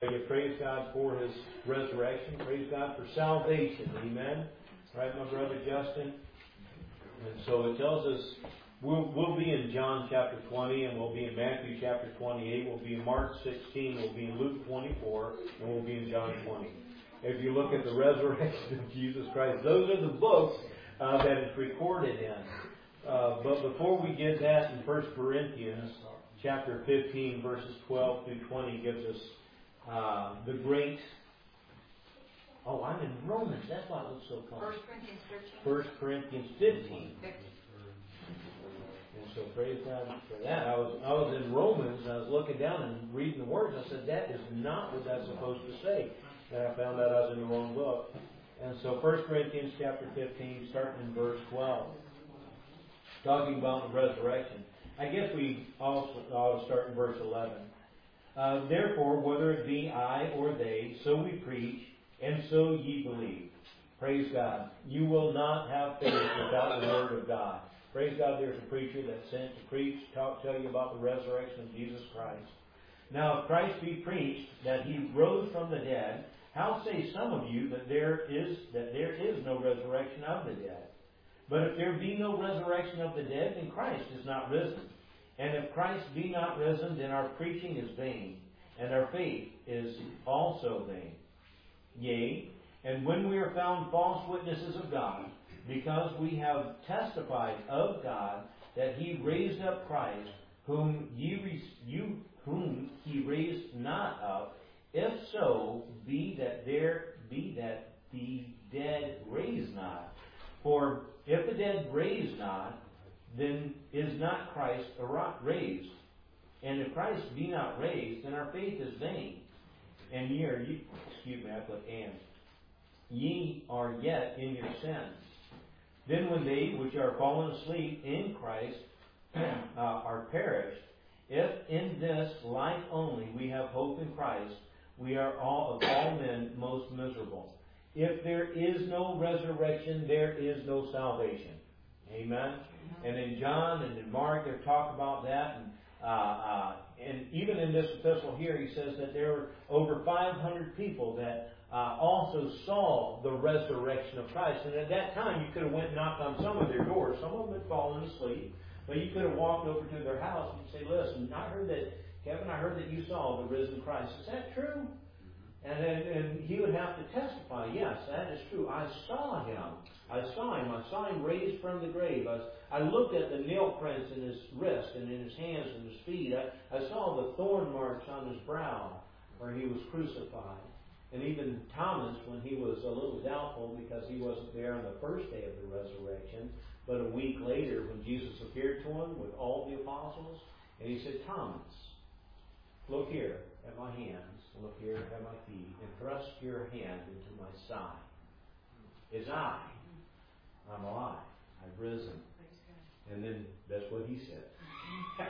you praise God for His resurrection. Praise God for salvation. Amen. Right, my brother Justin? And so it tells us we'll be in John chapter 20, and we'll be in Matthew chapter 28, we'll be in Mark 16, we'll be in Luke 24, and we'll be in John 20. If you look at the resurrection of Jesus Christ, those are the books that it's recorded in. But before we get that, in 1 Corinthians chapter 15, verses 12 through 20, gives us the great... Oh, I'm in Romans. That's why it looks so common. 1 Corinthians 15. And so praise God for that. I was in Romans, and I was looking down and reading the words. I said, that is not what that's supposed to say. And I found out I was in the wrong book. And so 1 Corinthians chapter 15, starting in verse 12, talking about the resurrection. I guess we also ought to start in verse 11. Therefore, whether it be I or they, so we preach, and so ye believe. Praise God. You will not have faith without the Word of God. Praise God, there's a preacher that's sent to preach, tell you about the resurrection of Jesus Christ. Now, if Christ be preached that He rose from the dead, how say some of you that there is no resurrection of the dead? But if there be no resurrection of the dead, then Christ is not risen. And if Christ be not risen, then our preaching is vain, and our faith is also vain. Yea, and when we are found false witnesses of God, because we have testified of God that He raised up Christ, whom He raised not up, if so be that the dead raise not. For if the dead raise not, then is not Christ raised. And if Christ be not raised, then our faith is vain. And ye are yet in your sins. Then when they which are fallen asleep in Christ are perished, if in this life only we have hope in Christ, we are all of all men most miserable. If there is no resurrection, there is no salvation. Amen. And in John and in Mark, they talk about that. And even in this epistle here, he says that there were over 500 people that also saw the resurrection of Christ. And at that time, you could have went and knocked on some of their doors. Some of them had fallen asleep. But you could have walked over to their house and say, listen, Kevin, I heard that you saw the risen Christ. Is that true? And he would have to testify, yes, that is true. I saw him. I saw him raised from the grave. I looked at the nail prints in his wrist and in his hands and his feet. I saw the thorn marks on his brow where he was crucified. And even Thomas, when he was a little doubtful because he wasn't there on the first day of the resurrection, but a week later when Jesus appeared to him with all the apostles, and he said, Thomas, look here at my hands, look here at my feet, and thrust your hand into my side. I'm alive. I've risen. And then that's what he said.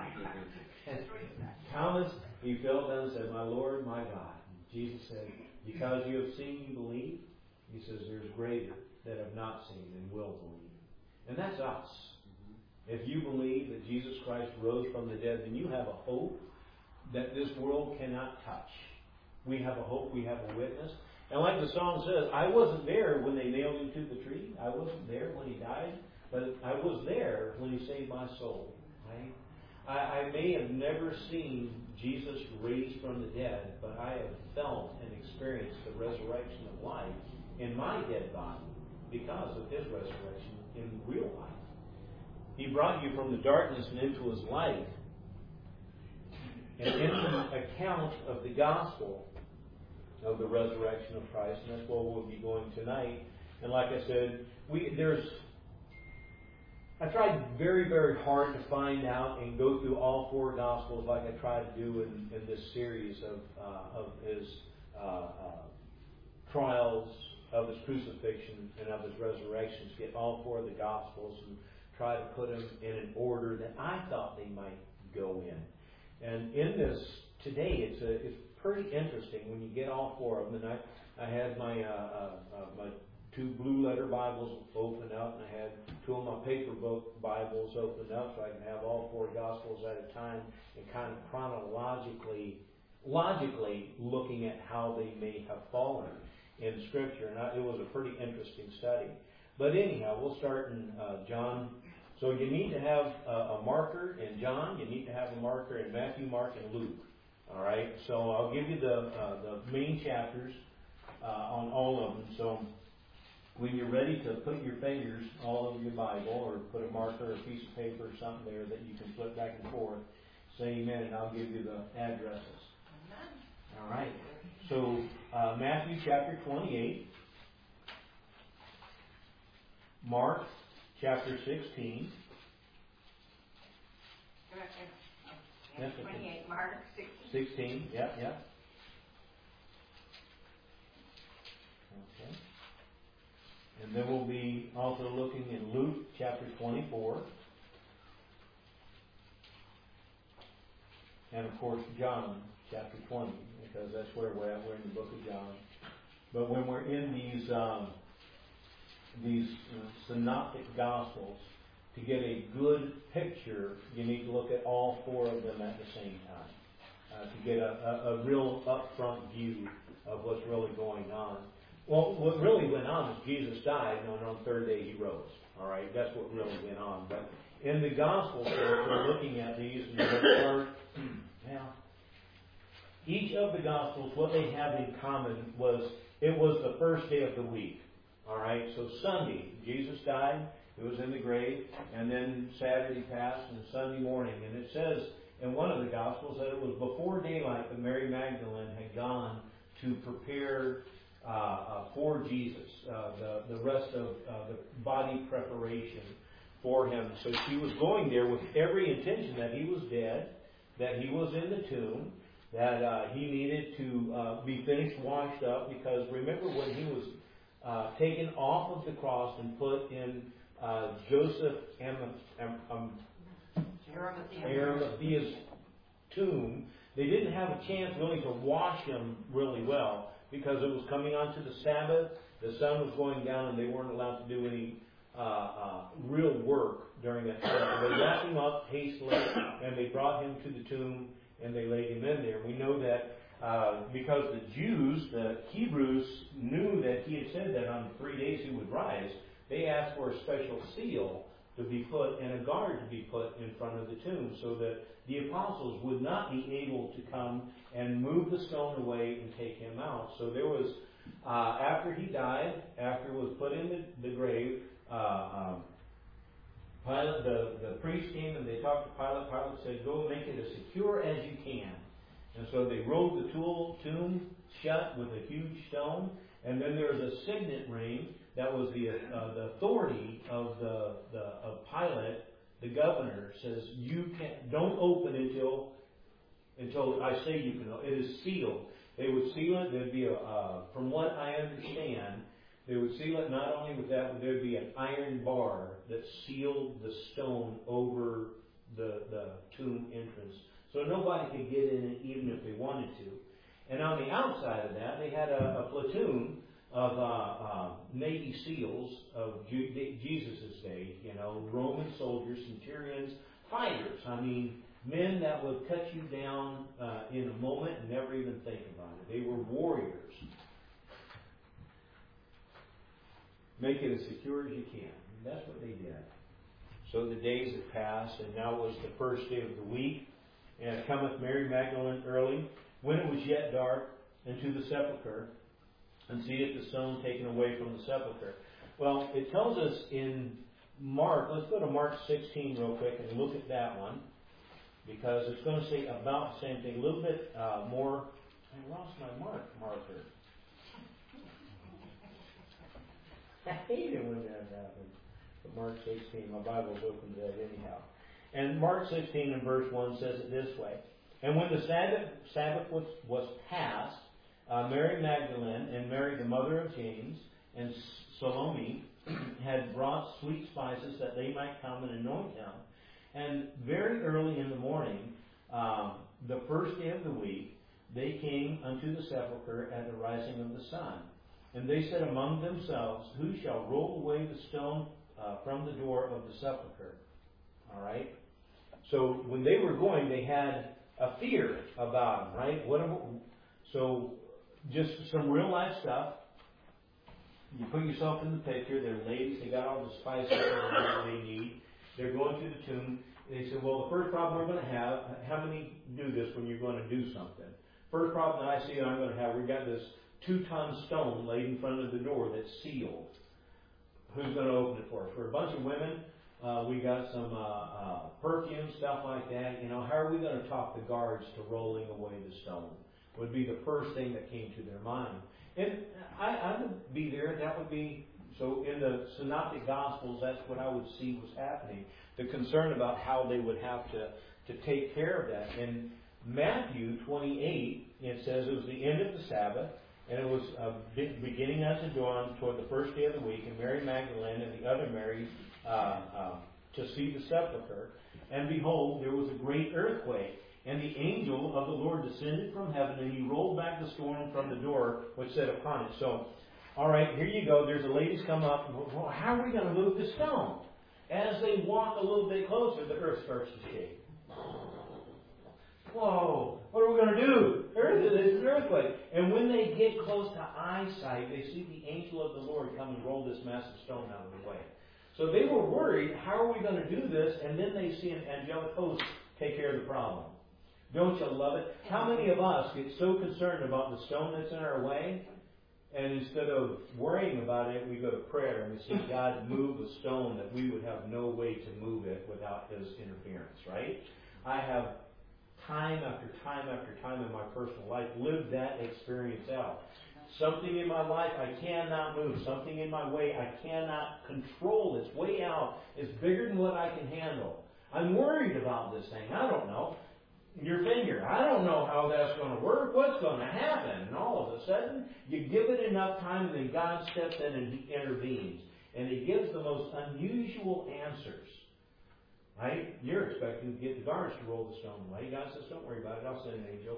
Thomas, he fell down and said, my Lord, my God. And Jesus said, because you have seen, you believe. He says, there's greater that have not seen and will believe. And that's us. If you believe that Jesus Christ rose from the dead, then you have a hope that this world cannot touch. We have a hope, we have a witness. And like the song says, I wasn't there when they nailed him to the tree. I wasn't there when he died. But I was there when he saved my soul. Right? I may have never seen Jesus raised from the dead, but I have felt and experienced the resurrection of life in my dead body because of his resurrection in real life. He brought you from the darkness and into his light. And in the account of the gospel of the resurrection of Christ, and that's where we'll be going tonight. And like I said, I tried very, very hard to find out and go through all four Gospels like I tried to do in this series of his trials, of his crucifixion, and of his resurrection, to get all four of the Gospels and try to put them in an order that I thought they might go in. And in this today, it's pretty interesting when you get all four of them. And I had my two blue letter Bibles open up, and I had two of my paper book Bibles open up so I can have all four Gospels at a time and kind of chronologically logically looking at how they may have fallen in Scripture. And it was a pretty interesting study. But anyhow, we'll start in John. So you need to have a marker in John. You need to have a marker in Matthew, Mark, and Luke. All right. So I'll give you the main chapters on all of them. So when you're ready to put your fingers all over your Bible, or put a marker or a piece of paper or something there that you can flip back and forth, say amen, and I'll give you the addresses. All right. So Matthew chapter 28, Mark chapter 16. 28, Mark 16. 16, yeah. Okay. And then we'll be also looking in Luke chapter 24. And of course John chapter 20, because that's where we're at. We're in the book of John. But when we're in these synoptic gospels, to get a good picture, you need to look at all four of them at the same time to get a real upfront view of what's really going on. Well, what really went on is Jesus died, and on the third day He rose. All right, that's what really went on. But in the Gospels, we're looking at these, and now each of the Gospels, what they have in common was it was the first day of the week. All right, so Sunday, Jesus died. It was in the grave, and then Saturday passed, and Sunday morning. And it says in one of the Gospels that it was before daylight that Mary Magdalene had gone to prepare for Jesus, the rest of the body preparation for Him. So she was going there with every intention that He was dead, that He was in the tomb, that He needed to be finished, washed up, because remember when He was taken off of the cross and put in Joseph Arimathea's tomb, they didn't have a chance really to wash Him really well, because it was coming on to the Sabbath, the sun was going down, and they weren't allowed to do any real work during that time. So they wrapped Him up hastily, and they brought Him to the tomb, and they laid Him in there. We know that because the Jews, the Hebrews, knew that He had said that on 3 days He would rise. They asked for a special seal to be put and a guard to be put in front of the tomb, so that the apostles would not be able to come and move the stone away and take Him out. So there was, after He died, after He was put in the grave, Pilate, the priest came and they talked to Pilate. Pilate said, "Go make it as secure as you can." And so they rolled the tomb shut with a huge stone, and then there was a signet ring that was the authority of Pilate, the governor, says don't open until I say you can. It is sealed. They would seal it. There'd be from what I understand, they would seal it not only with that, but there'd be an iron bar that sealed the stone over the tomb entrance, so nobody could get in it even if they wanted to. And on the outside of that, they had a platoon of Navy SEALs of Jesus' day, Roman soldiers, centurions, fighters. I mean, men that would cut you down in a moment and never even think about it. They were warriors. Make it as secure as you can. And that's what they did. So the days had passed, and now it was the first day of the week. And cometh Mary Magdalene early, when it was yet dark, into the sepulchre, and seeth the stone taken away from the sepulchre. Well, it tells us in Mark, let's go to Mark 16 real quick and look at that one, because it's going to say about the same thing, a little bit more. I lost my marker. I hate it when that happens. But Mark 16, my Bible's open to that anyhow. And Mark 16 and verse 1 says it this way. And when the Sabbath was past, Mary Magdalene and Mary the mother of James and Salome had brought sweet spices that they might come and anoint Him. And very early in the morning, the first day of the week, they came unto the sepulchre at the rising of the sun. And they said among themselves, Who shall roll away the stone from the door of the sepulchre? All right. So when they were going, they had a fear about them, right? So just some real life stuff. You put yourself in the picture. They're ladies. They got all the spices they need. They're going to the tomb. They said, well, the first problem we're going to have, how many do this when you're going to do something? First problem that I see I'm going to have, we've got this 2-ton stone laid in front of the door that's sealed. Who's going to open it for us? For a bunch of women, we got some perfume, stuff like that. You know, how are we going to talk the guards to rolling away the stone? Would be the first thing that came to their mind. And I would be there. That would be, so in the Synoptic Gospels, that's what I would see was happening. The concern about how they would have to take care of that. In Matthew 28, it says it was the end of the Sabbath, and it was beginning unto dawn toward the first day of the week, and Mary Magdalene and the other Mary to see the sepulchre. And behold, there was a great earthquake, and the angel of the Lord descended from heaven, and he rolled back the stone from the door which sat upon it. So, all right, here you go. There's the ladies come up. Well, how are we going to move the stone? As they walk a little bit closer, the earth starts to shake. Whoa, what are we going to do? There's an earthquake. And when they get close to eyesight, they see the angel of the Lord come and roll this massive stone out of the way. So they were worried, how are we going to do this? And then they see an angelic host take care of the problem. Don't you love it? How many of us get so concerned about the stone that's in our way, and instead of worrying about it, we go to prayer and we see God move a stone that we would have no way to move it without His interference, right? I have time after time after time in my personal life lived that experience out. Something in my life I cannot move. Something in my way I cannot control. It's way out. It's bigger than what I can handle. I'm worried about this thing. I don't know. Your finger. I don't know how that's going to work. What's going to happen? And all of a sudden, you give it enough time, and then God steps in and He intervenes. And He gives the most unusual answers. Right? You're expecting to get the guards to roll the stone away. God says, don't worry about it. I'll send an angel.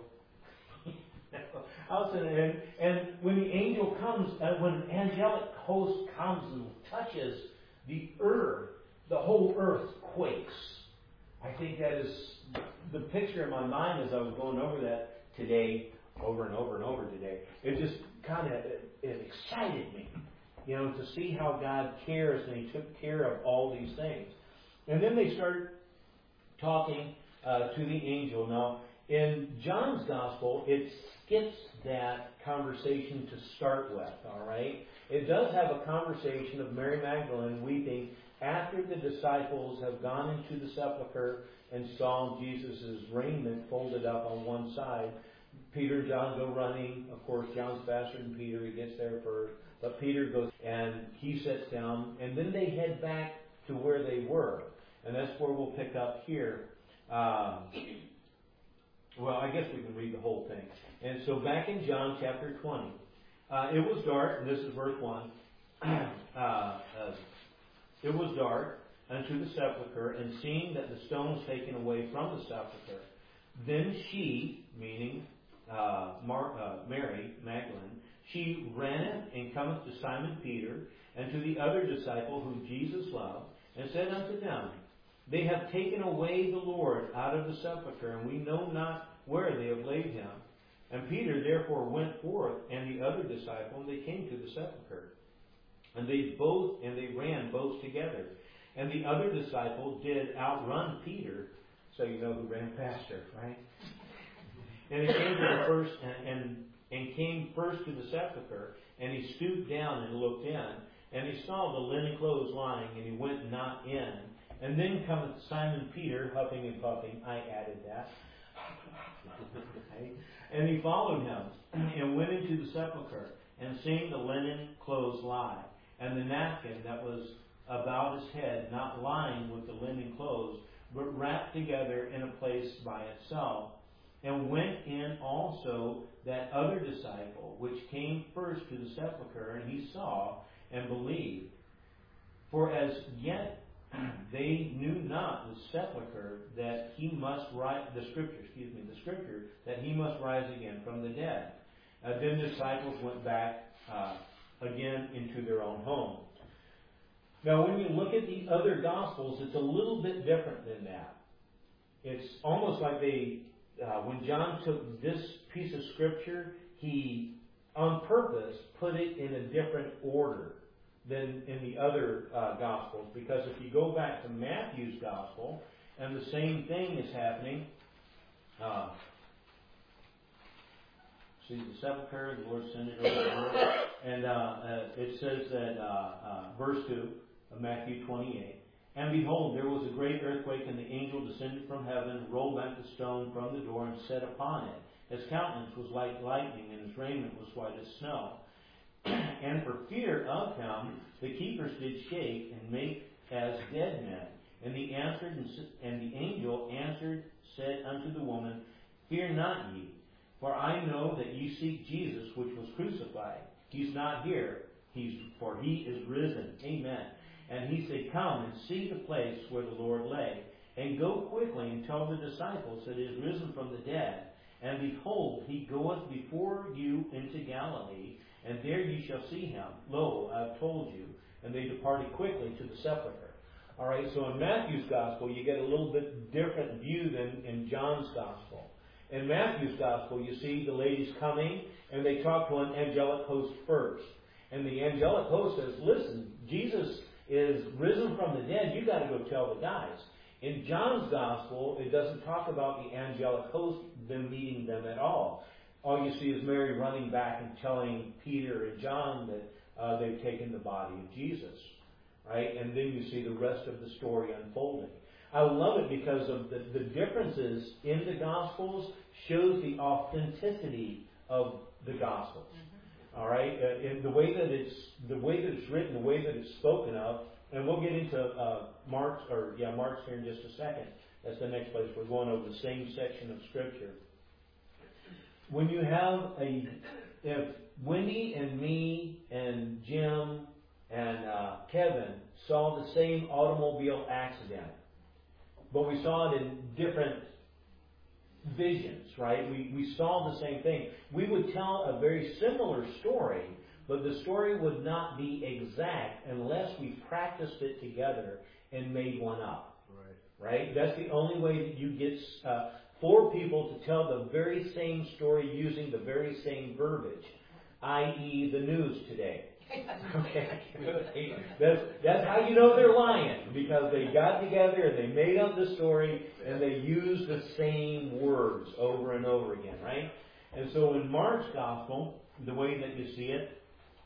I'll send an angel. And when the angel comes, when an angelic host comes and touches the earth, the whole earth quakes. I think that is the picture in my mind as I was going over that today, over and over and over today. It just kind of it excited me, to see how God cares and He took care of all these things. And then they start talking to the angel. Now, in John's Gospel, it skips that conversation to start with, all right? It does have a conversation of Mary Magdalene weeping after the disciples have gone into the sepulchre and saw Jesus' raiment folded up on one side. Peter and John go running. Of course, John's faster than Peter. He gets there first. But Peter goes and he sits down. And then they head back to where they were. And that's where we'll pick up here. Well, I guess we can read the whole thing. And so back in John chapter 20. It was dark, and this is verse 1. It was dark unto the sepulchre, and seeing that the stone was taken away from the sepulchre, then she, meaning Mary Magdalene, she runneth and cometh to Simon Peter, and to the other disciple whom Jesus loved, and said unto them, They have taken away the Lord out of the sepulchre, and we know not where they have laid Him. And Peter therefore went forth, and the other disciple, and they came to the sepulchre. And they ran both together. And the other disciple did outrun Peter, so you know who ran faster, right? And he came to the first and came first to the sepulchre, and he stooped down and looked in, and he saw the linen clothes lying, and he went not in. And then cometh Simon Peter, huffing and puffing. I added that. And he followed him, and went into the sepulchre, and seeing the linen clothes lie, and the napkin that was about his head, not lying with the linen clothes, but wrapped together in a place by itself, and went in also that other disciple, which came first to the sepulchre, and he saw and believed. For as yet they knew not the sepulchre that he must rise, the scripture that he must rise again from the dead. Then the disciples went back again into their own home. Now, when you look at the other Gospels, it's a little bit different than that. It's almost like they when John took this piece of Scripture, he, on purpose, put it in a different order than in the other Gospels. Because if you go back to Matthew's Gospel, and the same thing is happening. See the sepulchre, the Lord ascended over the earth. And it says that, verse 2 of Matthew 28, and behold, there was a great earthquake, and the angel descended from heaven, rolled back the stone from the door, and sat upon it. His countenance was like lightning, and his raiment was white as snow. And for fear of him, the keepers did shake and make as dead men. And the angel answered, said unto the woman, Fear not ye, for I know that ye seek Jesus, which was crucified. He's not here, for he is risen. Amen. And he said, Come and see the place where the Lord lay, and go quickly and tell the disciples that he is risen from the dead. And behold, he goeth before you into Galilee, and there ye shall see him. Lo, I have told you. And they departed quickly to the sepulchre. All right, so in Matthew's Gospel, you get a little bit different view than in John's Gospel. In Matthew's Gospel, you see the ladies coming, and they talk to an angelic host first. And the angelic host says, Listen, Jesus is risen from the dead. You've got to go tell the guys. In John's Gospel, it doesn't talk about the angelic host, them meeting them at all. All you see is Mary running back and telling Peter and John that they've taken the body of Jesus. Right? And then you see the rest of the story unfolding. I love it because of the differences in the Gospels shows the authenticity of the Gospels. All right, in the way that it's written, the way that it's spoken of, and we'll get into Mark's here in just a second. That's the next place we're going over the same section of Scripture. When you have if Wendy and me and Jim and Kevin saw the same automobile accident, but we saw it in different visions, right? We saw the same thing. We would tell a very similar story, but the story would not be exact unless we practiced it together and made one up. Right? That's the only way that you get four people to tell the very same story using the very same verbiage, i.e. the news today. Okay, that's how you know they're lying, because they got together and they made up the story and they used the same words over and over again, right? And so in Mark's Gospel, the way that you see it,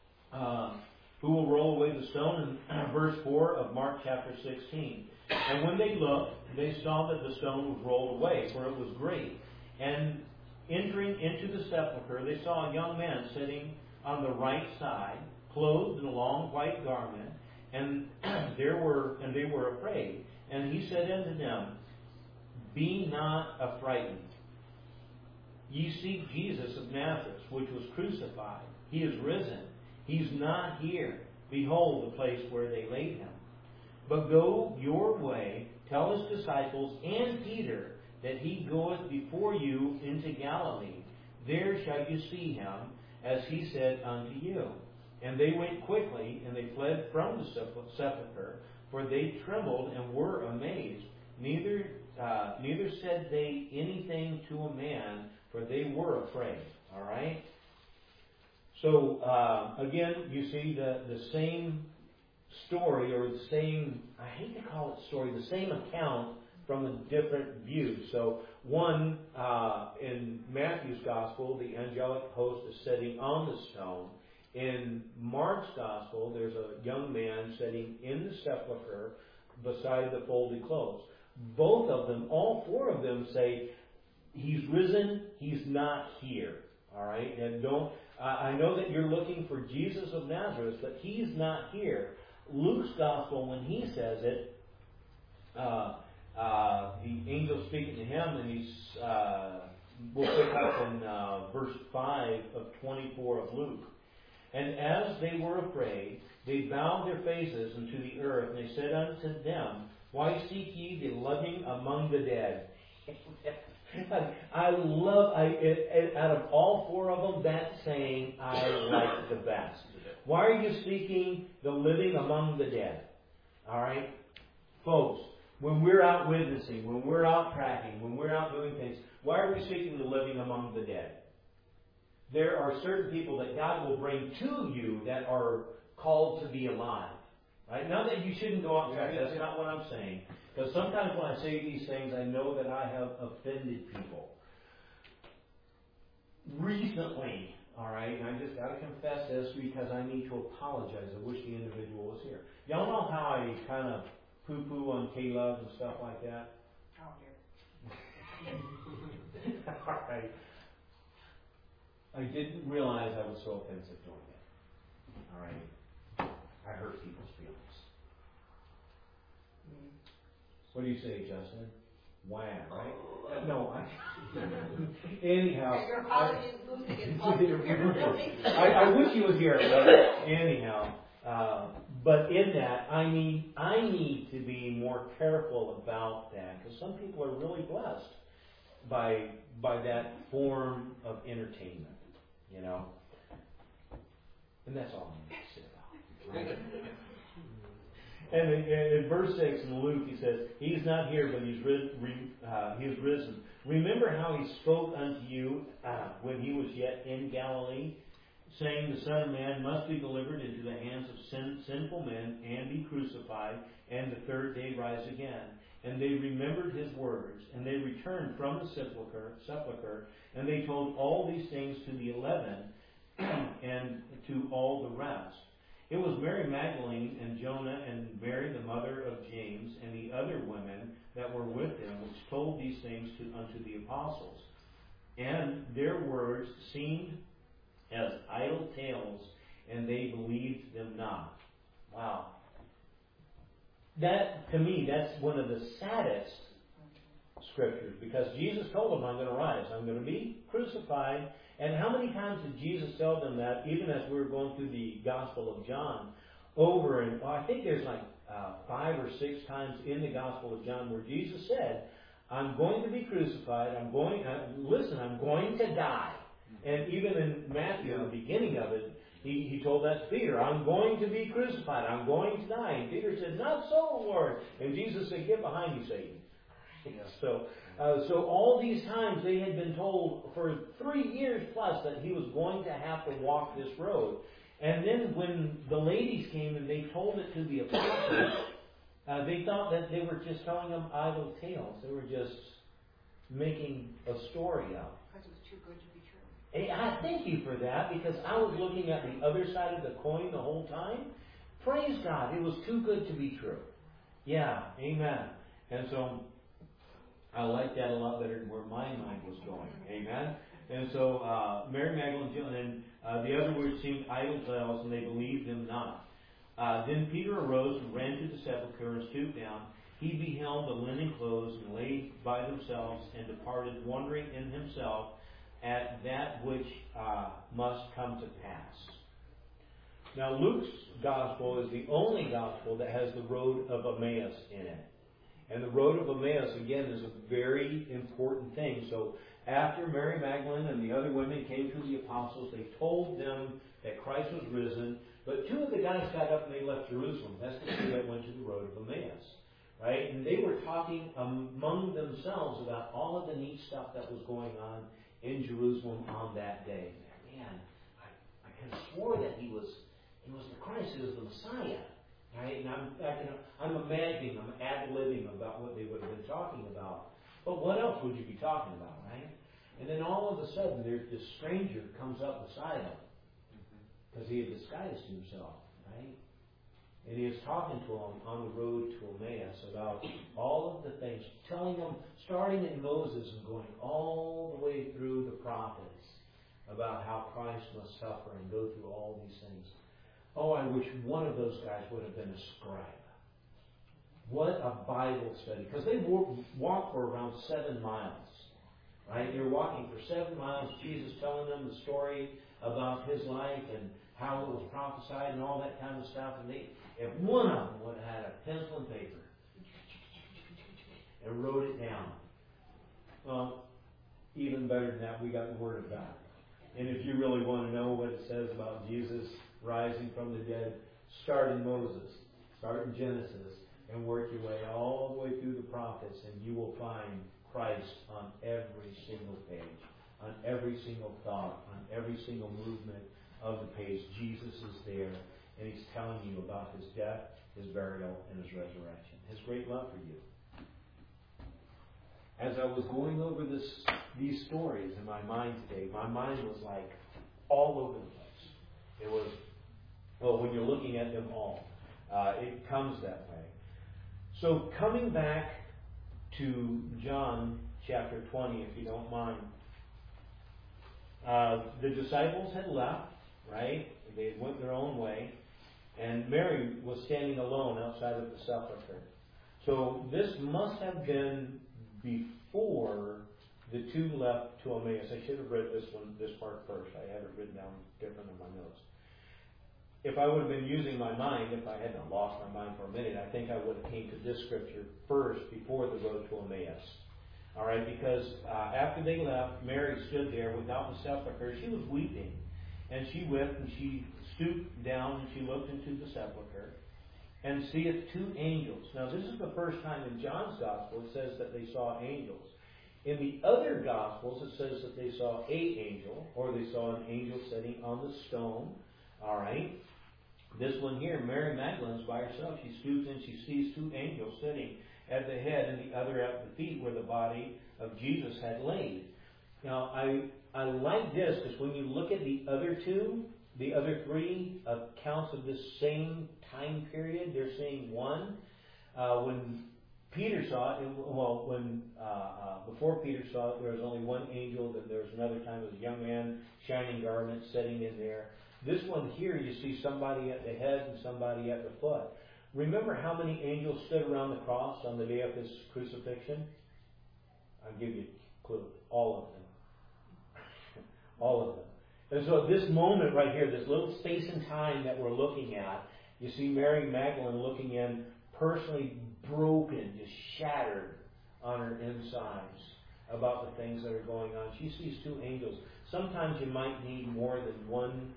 who will roll away the stone? In verse 4 of Mark chapter 16. And when they looked, they saw that the stone was rolled away, for it was great. And entering into the sepulchre, they saw a young man sitting on the right side, clothed in a long white garment, and they were afraid. And he said unto them, Be not affrighted. Ye seek Jesus of Nazareth, which was crucified. He is risen. He's not here. Behold the place where they laid him. But go your way, tell his disciples and Peter that he goeth before you into Galilee. There shall you see him, as he said unto you. And they went quickly, and they fled from the sepulchre, for they trembled and were amazed. Neither said they anything to a man, for they were afraid. All right? So, again, you see the same story, or the same, I hate to call it story, the same account from a different view. So, one, in Matthew's Gospel, the angelic host is sitting on the stone. In Mark's Gospel, there's a young man sitting in the sepulchre beside the folded clothes. Both of them, all four of them say, He's risen, He's not here. All right? And I know that you're looking for Jesus of Nazareth, but He's not here. Luke's Gospel, when he says it, the angel speaking to him, and we'll pick up in verse 5 of 24 of Luke. And as they were afraid, they bowed their faces unto the earth, and they said unto them, Why seek ye the living among the dead? I love, out of all four of them, that saying I like the best. Why are you seeking the living among the dead? All right? Folks, when we're out witnessing, when we're out tracking, when we're out doing things, Why are we seeking the living among the dead? There are certain people that God will bring to you that are called to be alive. Right? Not that you shouldn't go out and try. That's not what I'm saying. Because sometimes when I say these things, I know that I have offended people. Recently, all right, and I just got to confess this because I need to apologize. I wish the individual was here. Y'all know how I kind of poo-poo on Caleb and stuff like that? Oh, dear. All right. I didn't realize I was so offensive doing it. All right. I hurt people's feelings. What do you say, Justin? Wham, right? No, anyhow. Your apologies, I wish he was here, but anyhow. But in that, I need to be more careful about that, because some people are really blessed by that form of entertainment, you know. And that's all I need to say about it. And in verse 6 in Luke, he says, He's not here, but he is risen. Remember how he spoke unto you when he was yet in Galilee, saying, The Son of Man must be delivered into the hands of sinful men and be crucified, and the third day rise again. And they remembered his words, and they returned from the sepulchre, and they told all these things to the 11 and to all the rest. It was Mary Magdalene and Jonah and Mary the mother of James and the other women that were with him, which told these things unto the apostles. And their words seemed as idle tales, and they believed them not. Wow. That, to me, that's one of the saddest scriptures, because Jesus told them, I'm going to rise, I'm going to be crucified. And how many times did Jesus tell them that, even as we were going through the Gospel of John, over, and I think there's like 5 or 6 times in the Gospel of John where Jesus said, I'm going to be crucified, I'm going to die. And even in Matthew, the beginning of it, he told that to Peter, I'm going to be crucified, I'm going to die. And Peter said, not so, Lord. And Jesus said, get behind me, Satan. So all these times they had been told for 3 years plus that he was going to have to walk this road. And then when the ladies came and they told it to the apostles, they thought that they were just telling them idle tales. They were just making a story up. Because it was too good to be true. I thank you for that, because I was looking at the other side of the coin the whole time. Praise God, it was too good to be true. Yeah, amen. And so I like that a lot better than where my mind was going. Amen. And so Mary Magdalene and the other words seemed idle tales, and they believed them not. Then Peter arose and ran to the sepulchre and stooped down. He beheld the linen clothes and laid by themselves, and departed, wondering in himself at that which must come to pass. Now Luke's gospel is the only gospel that has the road of Emmaus in it. And the road of Emmaus, again, is a very important thing. So after Mary Magdalene and the other women came to the apostles, they told them that Christ was risen. But 2 of the guys got up and they left Jerusalem. That's the 2 that went to the road of Emmaus. Right? And they were talking among themselves about all of the neat stuff that was going on in Jerusalem on that day. Man, I could have swore that he was the Christ, he was the Messiah. Right? And I'm imagining, I'm ad-libbing about what they would have been talking about. But what else would you be talking about, right? And then all of a sudden, there's this stranger comes up beside him, because he had disguised himself, right? And he is talking to him on the road to Emmaus about all of the things, telling him, starting in Moses and going all the way through the prophets, about how Christ must suffer and go through all these things. Oh, I wish one of those guys would have been a scribe. What a Bible study. Because they walked for around 7 miles. Right? They're walking for 7 miles. Jesus telling them the story about his life and how it was prophesied and all that kind of stuff. And if one of them would have had a pencil and paper and wrote it down. Well, even better than that, we got the Word of God. And if you really want to know what it says about Jesus rising from the dead, start in Moses, start in Genesis, and work your way all the way through the prophets, and you will find Christ on every single page, on every single thought, on every single movement of the page. Jesus is there, and He's telling you about His death, His burial, and His resurrection. His great love for you. As I was going over these stories in my mind today, my mind was like all over the place. It was, well, when you're looking at them all, it comes that way. So coming back to John chapter 20, if you don't mind. The disciples had left, right? They had went their own way. And Mary was standing alone outside of the sepulchre. So this must have been before the two left to Emmaus. I should have read this part first. I have it written down different in my notes. If I would have been using my mind, if I hadn't lost my mind for a minute, I think I would have came to this scripture first before the road to Emmaus. All right, because after they left, Mary stood there without the sepulchre. She was weeping, and she wept, and she stooped down, and she looked into the sepulchre, and seeth two angels. Now, this is the first time in John's Gospel it says that they saw angels. In the other Gospels, it says that they saw an angel, or they saw an angel sitting on the stone. All right. This one here, Mary Magdalene's by herself. She stoops and she sees two angels sitting at the head and the other at the feet where the body of Jesus had laid. Now, I like this because when you look at the other three accounts of this same time period, they're seeing one. When Peter saw it, before Peter saw it, there was only one angel. Then there was another time it was a young man, shining garments, sitting in there. This one here, you see somebody at the head and somebody at the foot. Remember how many angels stood around the cross on the day of His crucifixion? I'll give you a clue. All of them. All of them. And so at this moment right here, this little space and time that we're looking at, you see Mary Magdalene looking in, personally broken, just shattered on her insides about the things that are going on. She sees two angels. Sometimes you might need more than one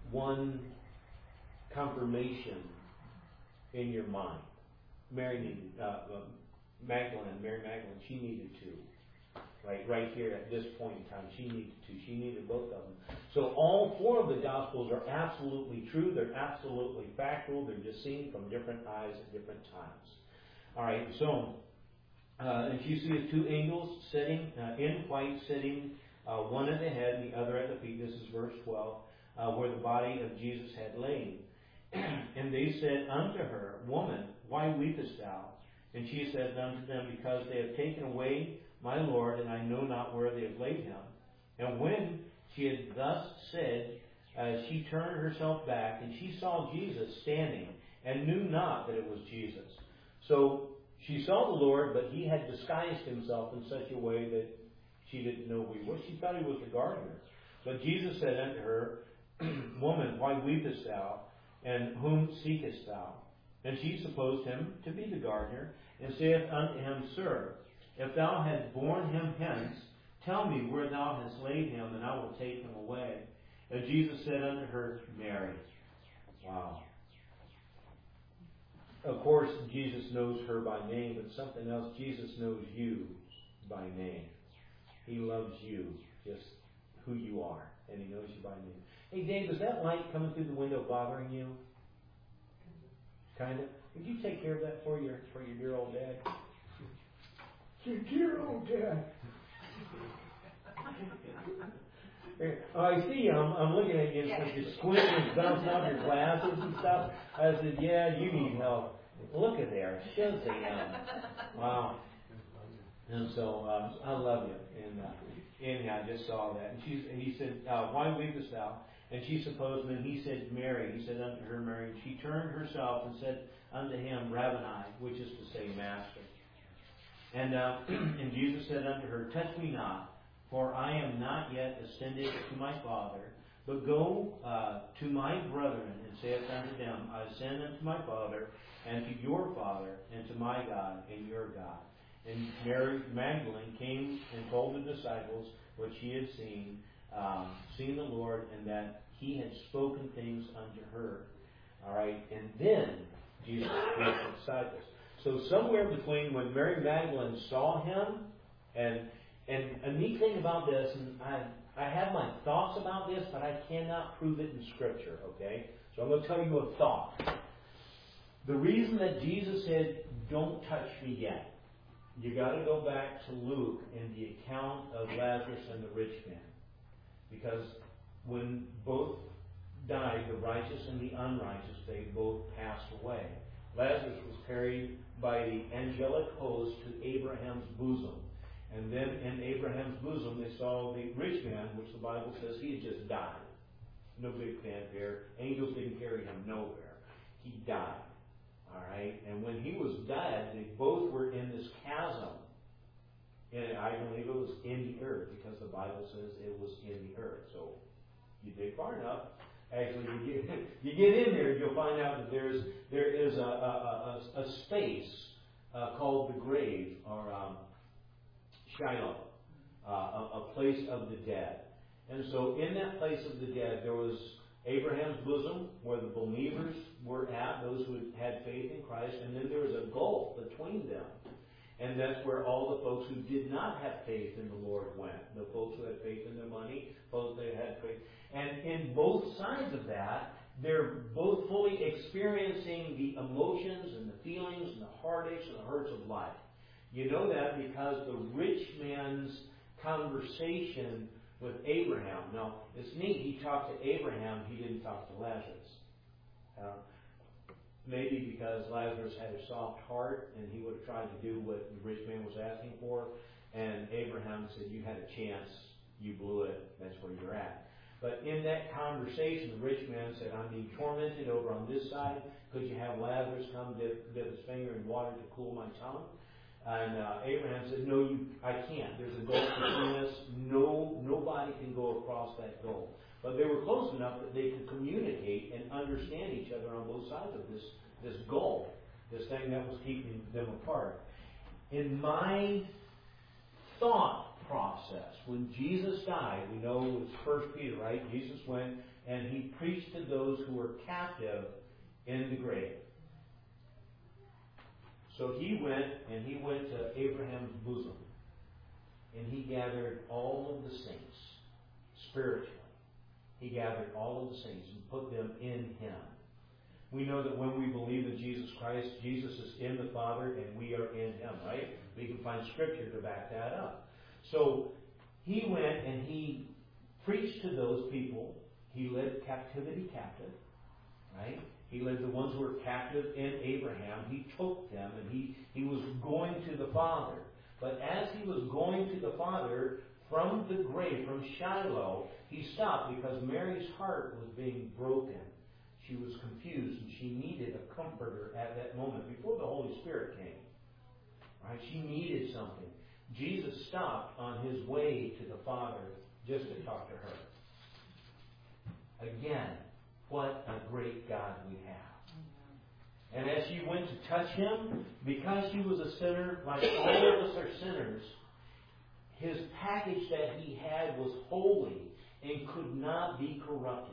confirmation in your mind. Mary Magdalene, she needed two. Right here at this point in time, she needed two. She needed both of them. So all four of the Gospels are absolutely true. They're absolutely factual. They're just seen from different eyes at different times. All right, so, and she sees two angels sitting, in white, sitting, one at the head and the other at the feet. This is verse 12. Where the body of Jesus had lain. And they said unto her, Woman, why weepest thou? And she said unto them, Because they have taken away my Lord, and I know not where they have laid him. And when she had thus said, she turned herself back, and she saw Jesus standing, and knew not that it was Jesus. So she saw the Lord, but He had disguised Himself in such a way that she didn't know who He was. She thought He was the gardener. But Jesus said unto her, Woman, why weepest thou? And whom seekest thou? And she supposed Him to be the gardener, and saith unto Him, Sir, if thou hadst borne him hence, tell me where thou hast laid him, and I will take him away. And Jesus said unto her, Mary. Wow. Of course, Jesus knows her by name, but something else, Jesus knows you by name. He loves you, just who you are, and He knows you by name. Hey, Dave, is that light coming through the window bothering you? Kind of. Would you take care of that for your dear old dad? Your dear old dad. I see you. I'm looking at you and you're squinting and bouncing off your glasses and stuff. I said, yeah, you need help. Look at there. Shazam. Wow. And so I love you. And I just saw that. And he said, why weepest thou? And she supposed, and he said, Mary. He said unto her, Mary. And she turned herself and said unto him, Rabboni, which is to say, Master. And Jesus said unto her, Touch me not, for I am not yet ascended to my Father, but go to my brethren, and saith unto them, I ascend unto my Father, and to your Father, and to my God, and your God. And Mary Magdalene came and told the disciples what she had seen the Lord, and that He had spoken things unto her. All right, and then Jesus gave the disciples. So somewhere between when Mary Magdalene saw Him And a neat thing about this, and I have my thoughts about this, but I cannot prove it in Scripture, okay? So I'm going to tell you a thought. The reason that Jesus said, don't touch me yet, you got to go back to Luke in the account of Lazarus and the rich man. Because when both died, the righteous and the unrighteous, they both passed away. Lazarus was carried by the angelic host to Abraham's bosom. And then in Abraham's bosom, they saw the rich man, which the Bible says he had just died. No big fanfare. Angels didn't carry him nowhere. He died. All right? And when he was dead, they both were in this chasm. And I believe it was in the earth, because the Bible says it was in the earth. So you dig far enough. Actually, you get in there, you'll find out that there is a space called the grave, or Shiloh, a place of the dead. And so in that place of the dead, there was Abraham's bosom, where the believers were at, those who had faith in Christ, and then there was a gulf between them. And that's where all the folks who did not have faith in the Lord went. The folks who had faith in their money, folks that had faith. And in both sides of that, they're both fully experiencing the emotions and the feelings and the heartaches and the hurts of life. You know that because the rich man's conversation with Abraham. Now, it's neat. He talked to Abraham. He didn't talk to Lazarus. Maybe because Lazarus had a soft heart and he would have tried to do what the rich man was asking for. And Abraham said, you had a chance. You blew it. That's where you're at. But in that conversation, the rich man said, I'm being tormented over on this side. Could you have Lazarus come dip his finger in water to cool my tongue? And Abraham said, no, I can't. There's a gulf between us. Nobody can go across that gulf. But they were close enough that they could communicate and understand each other on both sides of this gulf, this thing that was keeping them apart. In my thought process, when Jesus died, we know it was 1 Peter, right? Jesus went and he preached to those who were captive in the grave. So he went to Abraham's bosom, and he gathered all of the saints spiritually. He gathered all of the saints and put them in him. We know that when we believe in Jesus Christ, Jesus is in the Father and we are in him, right? We can find Scripture to back that up. So he went and he preached to those people. He led captivity captive, right? He led the ones who were captive in Abraham. He took them and he was going to the Father. But as he was going to the Father from the grave, from Shiloh, he stopped because Mary's heart was being broken. She was confused and she needed a comforter at that moment before the Holy Spirit came. Right? She needed something. Jesus stopped on his way to the Father just to talk to her. Again, what a great God we have. And as she went to touch him, because he was a sinner, like all of us are sinners, his package that he had was holy and could not be corrupted.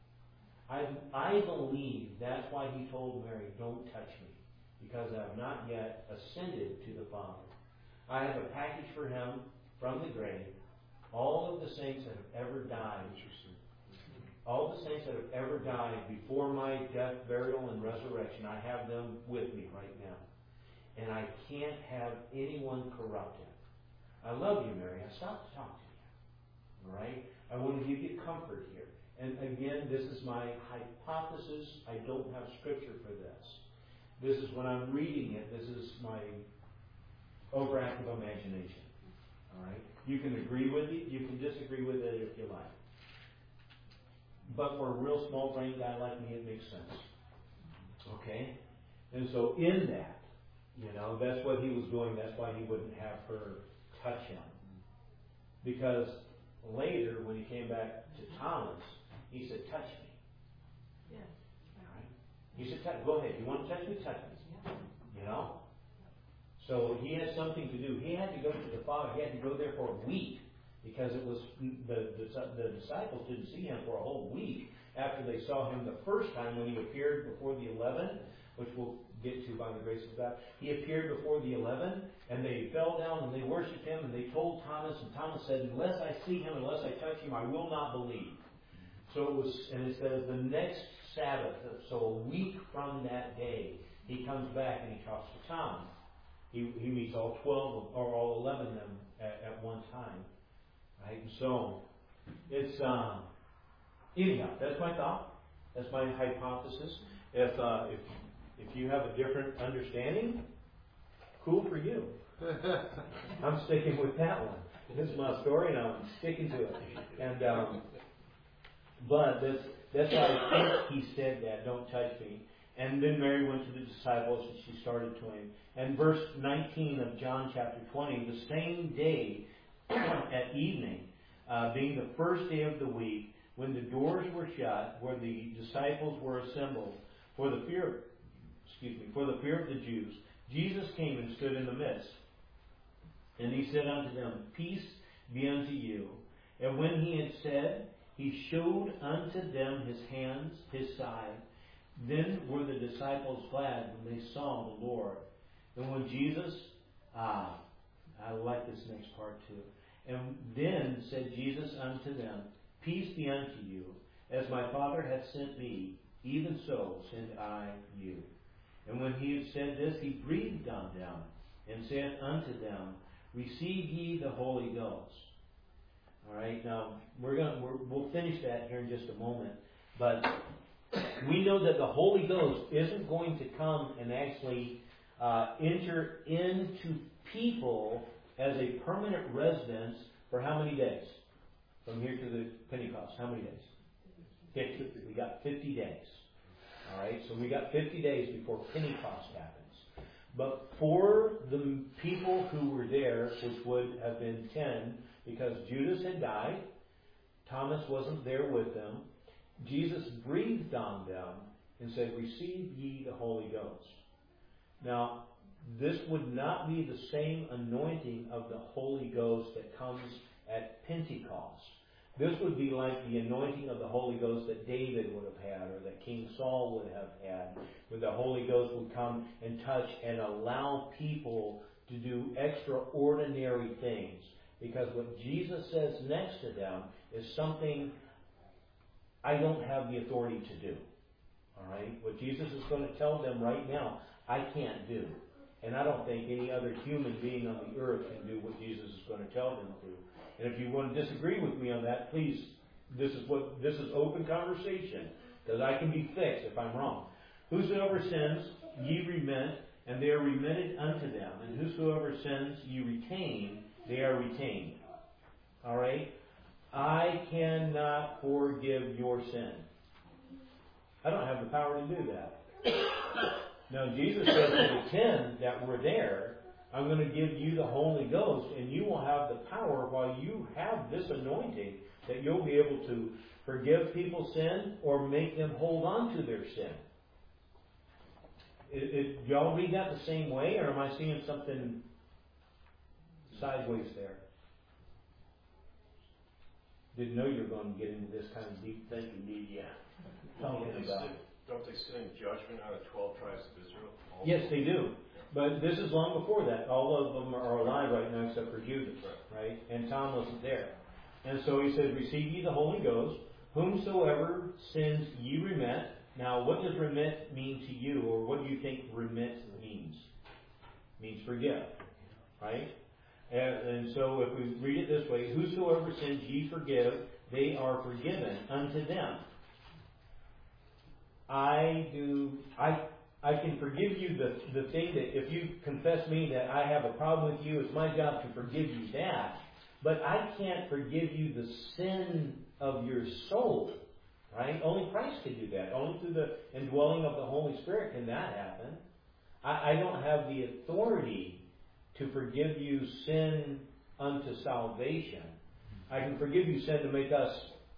I believe that's why he told Mary, don't touch me, because I have not yet ascended to the Father. I have a package for him from the grave. All of the saints that have ever died, all the saints that have ever died before my death, burial, and resurrection, I have them with me right now. And I can't have anyone corrupt him. I love you, Mary. I stopped to talk to you. All right? I want to give you comfort here. And again, this is my hypothesis. I don't have Scripture for this. This is when I'm reading it. This is my overactive imagination. All right? You can agree with it. You can disagree with it if you like. But for a real small brain guy like me, it makes sense. Okay? And so in that, that's what he was doing. That's why he wouldn't have her touch him. Because later, when he came back to Thomas, he said, touch me. Yes. All right? He said, go ahead. You want to touch me? Touch me. So he had something to do. He had to go to the Father. He had to go there for a week. Because it was the disciples didn't see him for a whole week after they saw him the first time when he appeared before the 11. which we'll get to by the grace of God. He appeared before the 11, and they fell down and they worshipped him, and they told Thomas, and Thomas said, unless I see him, unless I touch him, I will not believe. So it was, and it says the next Sabbath, so a week from that day, he comes back and he talks to Thomas. He meets all 12 or all 11 of them at one time. Right? And so it's anyhow, that's my thought. That's my hypothesis. If you have a different understanding, cool for you. I'm sticking with that one. This is my story, and I'm sticking to it. And but that's why I think he said that. Don't touch me. And then Mary went to the disciples and she started to him. And verse 19 of John chapter 20, the same day at evening, being the first day of the week, when the doors were shut, where the disciples were assembled, for the fear of the Jews, Jesus came and stood in the midst. And he said unto them, Peace be unto you. And when he had said, he showed unto them his hands, his side. Then were the disciples glad when they saw the Lord. And when Jesus, I like this next part too. And then said Jesus unto them, Peace be unto you. As my Father hath sent me, even so send I you. And when he had said this, he breathed on them, and said unto them, Receive ye the Holy Ghost. All right, now we'll finish that here in just a moment. But we know that the Holy Ghost isn't going to come and actually enter into people as a permanent residence for how many days? From here to the Pentecost, how many days? 50. We got 50 days. All right, so we got 50 days before Pentecost happens. But for the people who were there, which would have been 10, because Judas had died, Thomas wasn't there with them, Jesus breathed on them and said, Receive ye the Holy Ghost. Now, this would not be the same anointing of the Holy Ghost that comes at Pentecost. This would be like the anointing of the Holy Ghost that David would have had, or that King Saul would have had, where the Holy Ghost would come and touch and allow people to do extraordinary things. Because what Jesus says next to them is something I don't have the authority to do. All right? What Jesus is going to tell them right now, I can't do. And I don't think any other human being on the earth can do what Jesus is going to tell them to. And if you want to disagree with me on that, please, this is open conversation, because I can be fixed if I'm wrong. Whosoever sins, ye remit, and they are remitted unto them. And whosoever sins ye retain, they are retained. All right? I cannot forgive your sin. I don't have the power to do that. Now, Jesus said to the 10 that were there, I'm going to give you the Holy Ghost, and you will have the power while you have this anointing that you'll be able to forgive people's sin or make them hold on to their sin. Do y'all read that the same way, or am I seeing something sideways there? Didn't know you were going to get into this kind of deep thinking, did you? Don't they sit in judgment on the 12 tribes of Israel? Yes, they do. But this is long before that. All of them are alive right now except for Judas, right? And Tom wasn't there. And so he said, Receive ye the Holy Ghost. Whomsoever sins ye remit. Now, what does remit mean to you? Or what do you think remit means? It means forgive, right? And so if we read it this way, Whosoever sins ye forgive, they are forgiven unto them. I can forgive you the thing that if you confess me that I have a problem with you, it's my job to forgive you that. But I can't forgive you the sin of your soul. Right? Only Christ can do that. Only through the indwelling of the Holy Spirit can that happen. I don't have the authority to forgive you sin unto salvation. I can forgive you sin to make us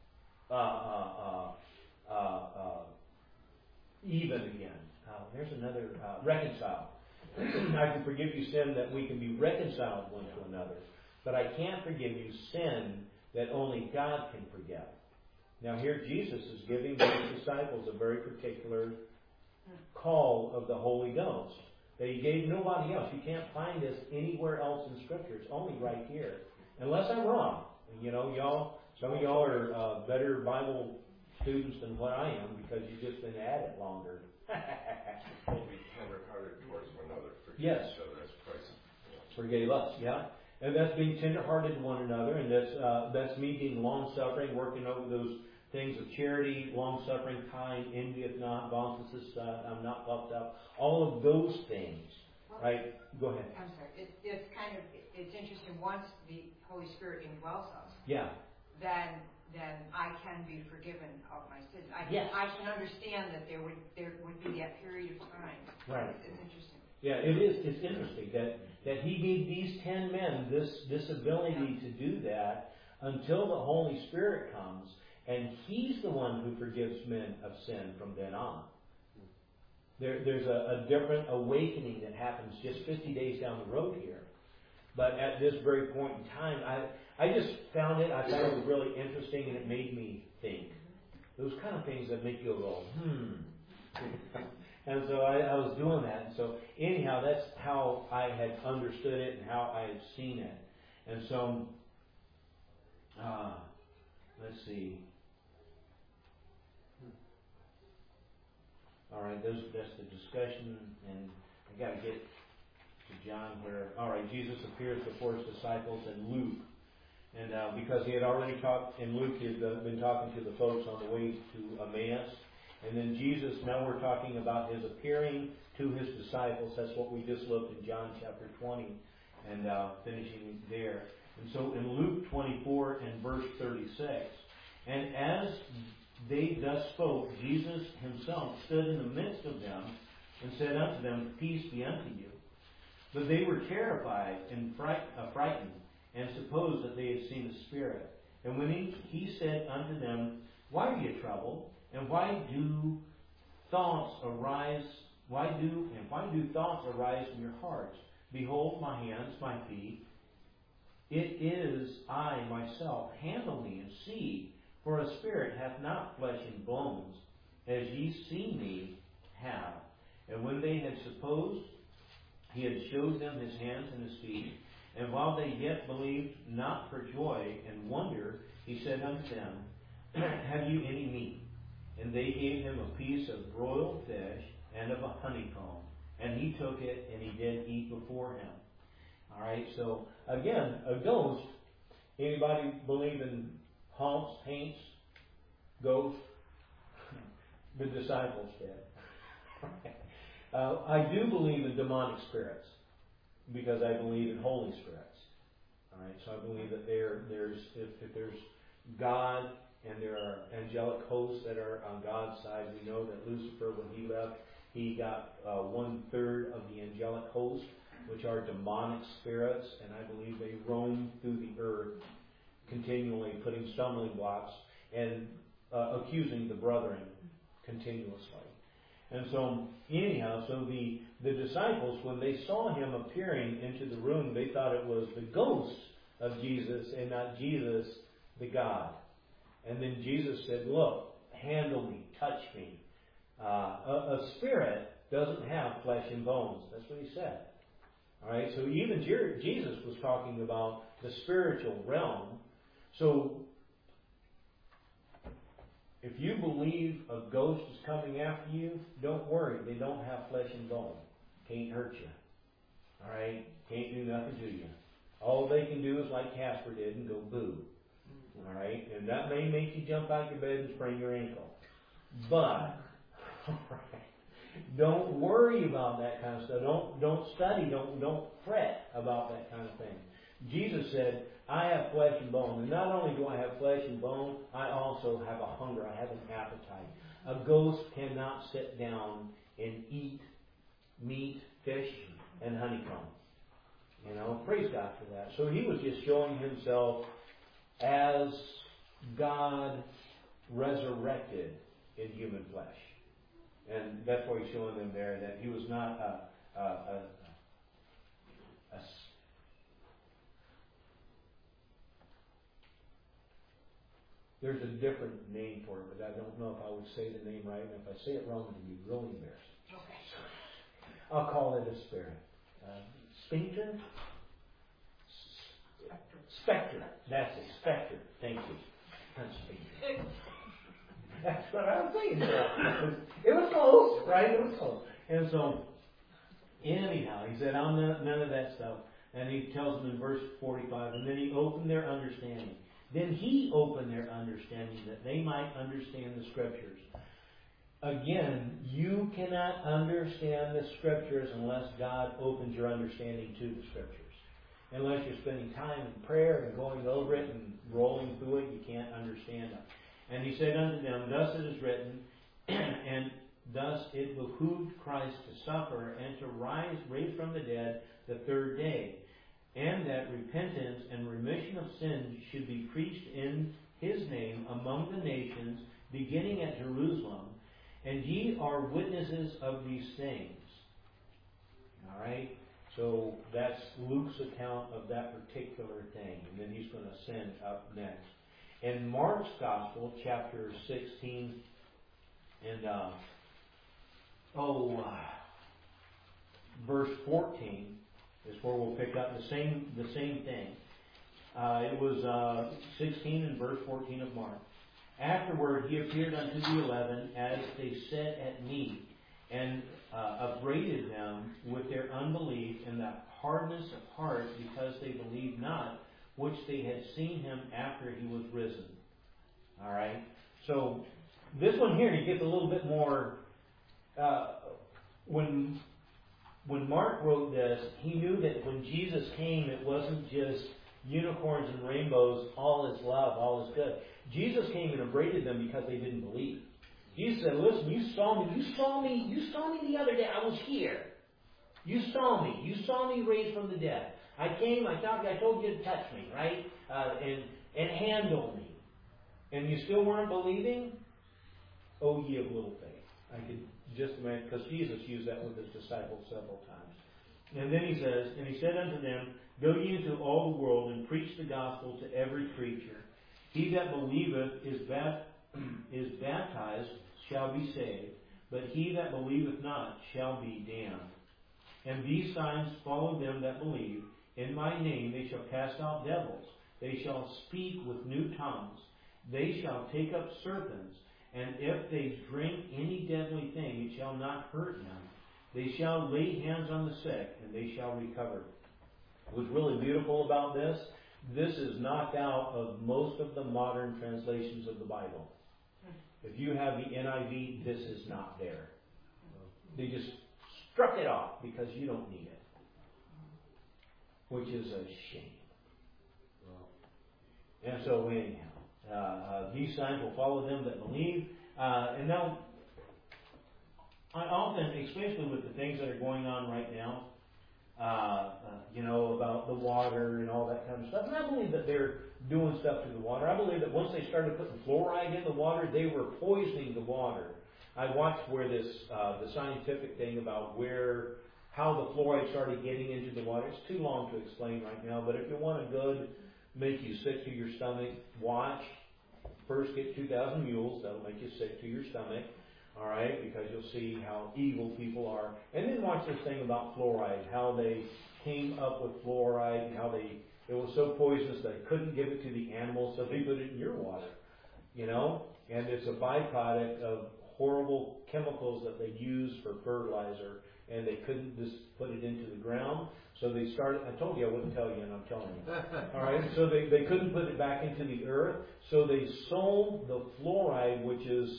even again. There's another, reconcile. I can forgive you sin that we can be reconciled one to another. But I can't forgive you sin that only God can forgive. Now here Jesus is giving his disciples a very particular call of the Holy Ghost that He gave nobody else. You can't find this anywhere else in Scripture. It's only right here. Unless I'm wrong. You know, some of y'all are better Bible students than what I am because you've just been at it longer. We'll be tender-hearted towards one another, forgive Yes. each other as Christ Forgave us, yeah. And that's being tender-hearted to one another, and that's me being long-suffering, working over those things of charity, long-suffering, kind, envieth not, vaunteth I'm not puffed up. All of those things, right? Go ahead. I'm sorry. It's interesting. Once the Holy Spirit indwells us, Yeah. then I can be forgiven of my sins. I can understand that there would be that period of time. Right. It's interesting. Yeah, it is. It's interesting that He gave these 10 men this ability to do that until the Holy Spirit comes, and He's the one who forgives men of sin from then on. There's a different awakening that happens just 50 days down the road here. But at this very point in time, I just found it was really interesting, and it made me think. Those kind of things that make you go, And so I was doing that. And so anyhow, that's how I had understood it and how I had seen it. And so, let's see. All right, that's the discussion, and I got to get to John here. All right, Jesus appears before His disciples in Luke. And because He had already talked in Luke, He had been talking to the folks on the way to Emmaus. And then Jesus, now we're talking about His appearing to His disciples. That's what we just looked in John chapter 20 and finishing there. And so in Luke 24 and verse 36, and as they thus spoke, Jesus Himself stood in the midst of them and said unto them, Peace be unto you. But they were terrified and frightened, and supposed that they had seen a spirit. And when he said unto them, Why are you troubled? And why do thoughts arise in your hearts? Behold my hands, my feet. It is I myself. Handle me and see. For a spirit hath not flesh and bones, as ye see me have. And when they had supposed He had showed them His hands and His feet, and while they yet believed not for joy and wonder, He said unto them, Have you any meat? And they gave Him a piece of broiled fish and of a honeycomb. And He took it and He did eat before him. All right, so again, a ghost. Anybody believe in haunts, haints, ghosts? The disciples did. I do believe in demonic spirits because I believe in Holy Spirits. All right, so I believe that if there's God, and there are angelic hosts that are on God's side. We know that Lucifer, when he left, he got 1/3 of the angelic host, which are demonic spirits, and I believe they roam through the earth, continually putting stumbling blocks and accusing the brethren continuously. And so, anyhow, so the disciples, when they saw Him appearing into the room, they thought it was the ghost of Jesus and not Jesus, the God. And then Jesus said, Look, handle me, touch me. A spirit doesn't have flesh and bones. That's what He said. All right, so even Jesus was talking about the spiritual realm. So, if you believe a ghost is coming after you, don't worry. They don't have flesh and bone. Can't hurt you. All right? Can't do nothing to you. All they can do is like Casper did and go boo. All right? And that may make you jump out your bed and sprain your ankle. But, all right, don't worry about that kind of stuff. Don't study. Don't fret about that kind of thing. Jesus said, I have flesh and bone. And not only do I have flesh and bone, I also have a hunger. I have an appetite. A ghost cannot sit down and eat meat, fish, and honeycomb. You know, praise God for that. So He was just showing Himself as God resurrected in human flesh. And that's why He's showing them there that He was not there's a different name for it, but I don't know if I would say the name right. And if I say it wrong, I'd be really embarrassed. Okay. I'll call it a spirit. Sphincter? Spectre. That's it. Spectre. Thank you. Not sphincter. That's what I was thinking. It was close, right? It was close. And so, anyhow, he said, I'm none of that stuff. And he tells them in verse 45, and then he opened their understanding. Then he opened their understanding that they might understand the Scriptures. Again, you cannot understand the Scriptures unless God opens your understanding to the Scriptures. Unless you're spending time in prayer and going over it and rolling through it, you can't understand them. And he said unto them, thus it is written, and thus it behooved Christ to suffer and to raise from the dead the third day, and that repentance and remission of sins should be preached in his name among the nations, beginning at Jerusalem. And ye are witnesses of these things. All right? So that's Luke's account of that particular thing. And then he's going to send up next. In Mark's Gospel, chapter 16, and verse 14 is where we'll pick up the same thing. It was 16 and verse 14 of Mark. Afterward he appeared unto the 11 as they sat at meat, and upbraided them with their unbelief and the hardness of heart, because they believed not which they had seen him after he was risen. All right? So this one here, you get a little bit more. When Mark wrote this, he knew that when Jesus came, it wasn't just unicorns and rainbows, all is love, all is good. Jesus came and upbraided them because they didn't believe. Jesus said, listen, you saw me the other day. I was here. You saw me raised from the dead. I came, I told you to touch me, right? And handle me. And you still weren't believing? Oh, ye of little faith. I could just imagine, because Jesus used that with his disciples several times. And then he says, and he said unto them, go ye into all the world and preach the gospel to every creature. He that believeth is baptized shall be saved, but he that believeth not shall be damned. And these signs follow them that believe. In my name they shall cast out devils. They shall speak with new tongues. They shall take up serpents. And if they drink any deadly thing, it shall not hurt them. They shall lay hands on the sick, and they shall recover. What's really beautiful about this is knocked out of most of the modern translations of the Bible. If you have the NIV, this is not there. They just struck it off because you don't need it, which is a shame. And so anyhow, these signs will follow them that believe. And now, I often, especially with the things that are going on right now, about the water and all that kind of stuff. And I believe that they're doing stuff to the water. I believe that once they started putting fluoride in the water, they were poisoning the water. I watched where the scientific thing about how the fluoride started getting into the water. It's too long to explain right now, but if you want a good, make you sick to your stomach, watch. First get 2,000 Mules. That'll make you sick to your stomach. All right, because you'll see how evil people are. And then watch this thing about fluoride, how they came up with fluoride, and how it was so poisonous they couldn't give it to the animals, so they put it in your water. And it's a byproduct of horrible chemicals that they use for fertilizer, and they couldn't just put it into the ground. So they started, I told you I wouldn't tell you, and I'm telling you. All right, so they couldn't put it back into the earth, so they sold the fluoride, which is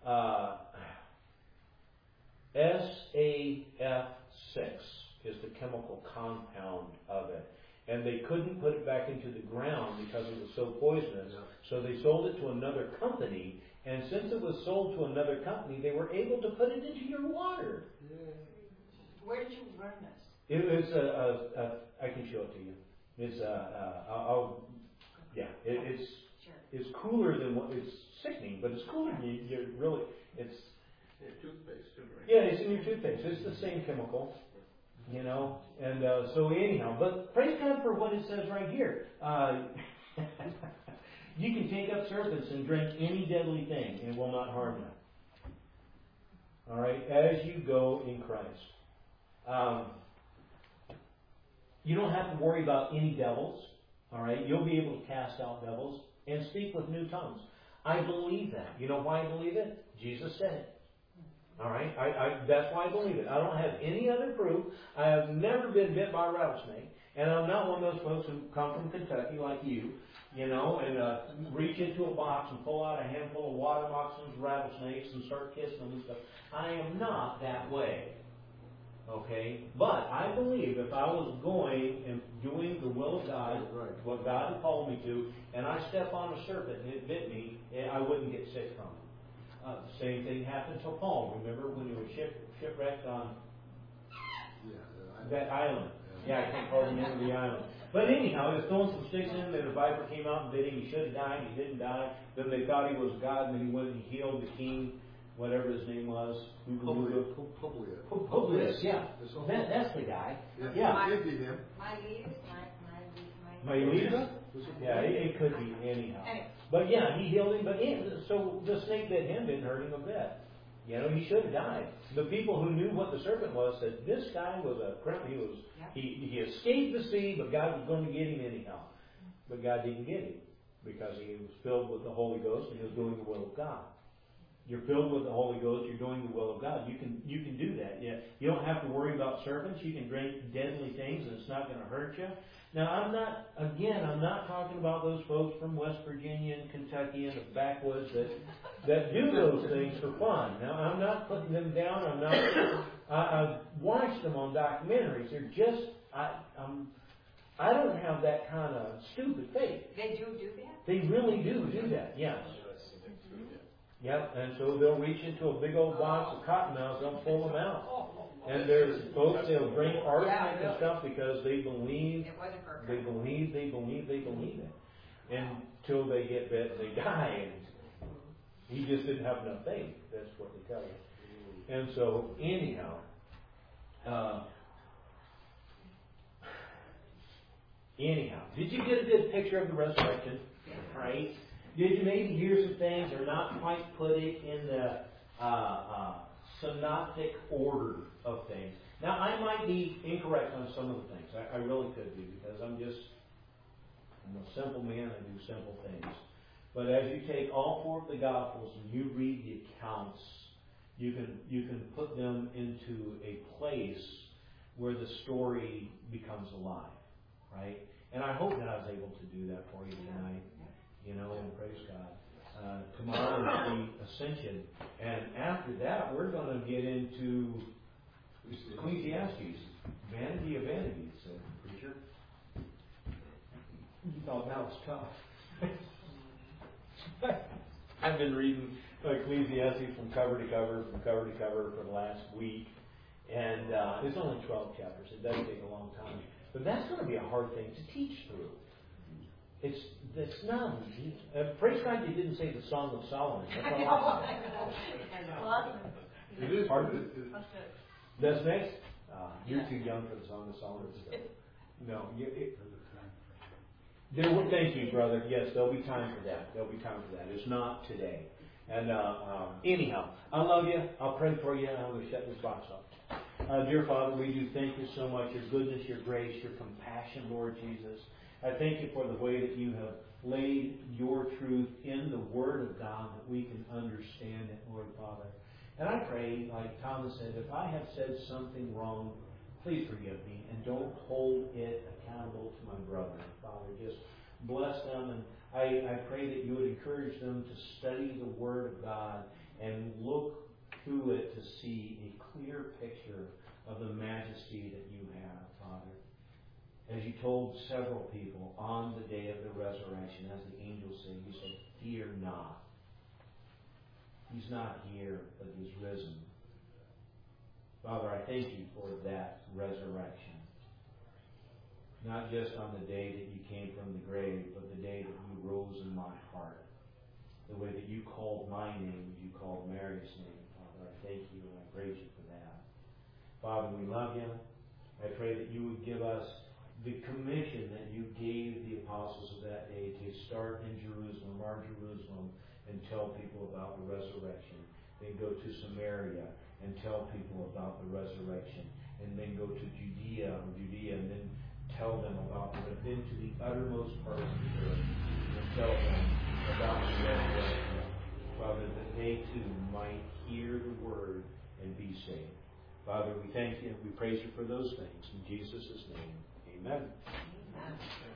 SAF6 is the chemical compound of it. And they couldn't put it back into the ground because it was so poisonous. So they sold it to another company. And since it was sold to another company, they were able to put it into your water. Where did you learn this? It's I can show it to you. It's it's cooler than what it's sickening, but it's cooler than you really. It's toothpaste too, right? Yeah, it's in your toothpaste. It's the same chemical, And so anyhow, but praise God for what it says right here. You can take up serpents and drink any deadly thing, and it will not harm them. All right. as you go in Christ. You don't have to worry about any devils. All right? You'll be able to cast out devils and speak with new tongues. I believe that. You know why I believe it? Jesus said it. All right? That's why I believe it. I don't have any other proof. I have never been bit by a rattlesnake. And I'm not one of those folks who come from Kentucky like you, and reach into a box and pull out a handful of water moccasins, rattlesnakes, and start kissing them and stuff. I am not that way. Okay? But I believe if I was going and doing the will of God, what God had called me to, and I step on a serpent and it bit me, I wouldn't get sick from it. The same thing happened to Paul. Remember when he was shipwrecked on that island? Yeah, I can't call the name of the island. But anyhow, he was throwing some sticks in, and a viper came out and bit him. He should have died. He didn't die. Then they thought he was God, and then he went and healed the king, whatever his name was. Publius, yeah. That's the guy. Yeah. Miletus? Yeah, it could be anyhow. But yeah, he healed him. But so the snake bit him didn't hurt him a bit. He should have died. The people who knew what the serpent was said, this guy was a criminal. He escaped the sea, but God was going to get him anyhow. But God didn't get him because he was filled with the Holy Ghost and he was doing the will of God. You're filled with the Holy Ghost. You're doing the will of God. You can do that. Yeah, you don't have to worry about serpents. You can drink deadly things, and it's not going to hurt you. Now, I'm not talking about those folks from West Virginia and Kentucky and the backwoods that do those things for fun. Now, I'm not putting them down. I've watched them on documentaries. They're just I don't have that kind of stupid faith. They do that? They really do that. Yes. Yep, and so they'll reach into a big old box of cottonmouths, they'll pull them out. And there's folks, they'll drink arsenic and stuff because they believe it. Until they get bit, they die. And he just didn't have enough faith. That's what they tell you. And so, anyhow, did you get a good picture of the resurrection? Right? Did you maybe hear some things or not quite put it in the synoptic order of things? Now, I might be incorrect on some of the things. I really could be because I'm a simple man. I do simple things. But as you take all four of the Gospels and you read the accounts, you can put them into a place where the story becomes alive, right? And I hope that I was able to do that for you tonight. And praise God. Tomorrow is the Ascension. And after that, we're going to get into Ecclesiastes. Vanity of vanities, preacher. You thought that was tough. I've been reading Ecclesiastes from cover to cover for the last week. And it's only 12 chapters. It does take a long time. But that's going to be a hard thing to teach through. It's not easy. Praise God you didn't say the Song of Solomon. That's all I'm saying. It is hard. That's next? You're too young for the Song of Solomon. No. Thank you, brother. Yes, there'll be time for that. It's not today. And anyhow, I love you. I'll pray for you, and I'm going to shut this box up. Dear Father, we do thank you so much. Your goodness, your grace, your compassion, Lord Jesus. I thank you for the way that you have laid your truth in the Word of God that we can understand it, Lord Father. And I pray, like Thomas said, if I have said something wrong, please forgive me and don't hold it accountable to my brother. Father, just bless them, and I pray that you would encourage them to study the Word of God and look through it to see a clear picture of the majesty that you have, Father. As you told several people on the day of the resurrection, as the angels say, you said, fear not. He's not here, but he's risen. Father, I thank you for that resurrection. Not just on the day that you came from the grave, but the day that you rose in my heart. The way that you called my name, you called Mary's name. Father, I thank you and I praise you for that. Father, we love you. I pray that you would give us the commission that you gave the apostles of that day to start in Jerusalem, our Jerusalem, and tell people about the resurrection. then go to Samaria and tell people about the resurrection, and then go to Judea, and then tell them about it, and then to the uttermost parts of the earth, and tell them about the resurrection. Father, that they too might hear the word and be saved. Father, we thank you and we praise you for those things. In Jesus' name, amen. Amen.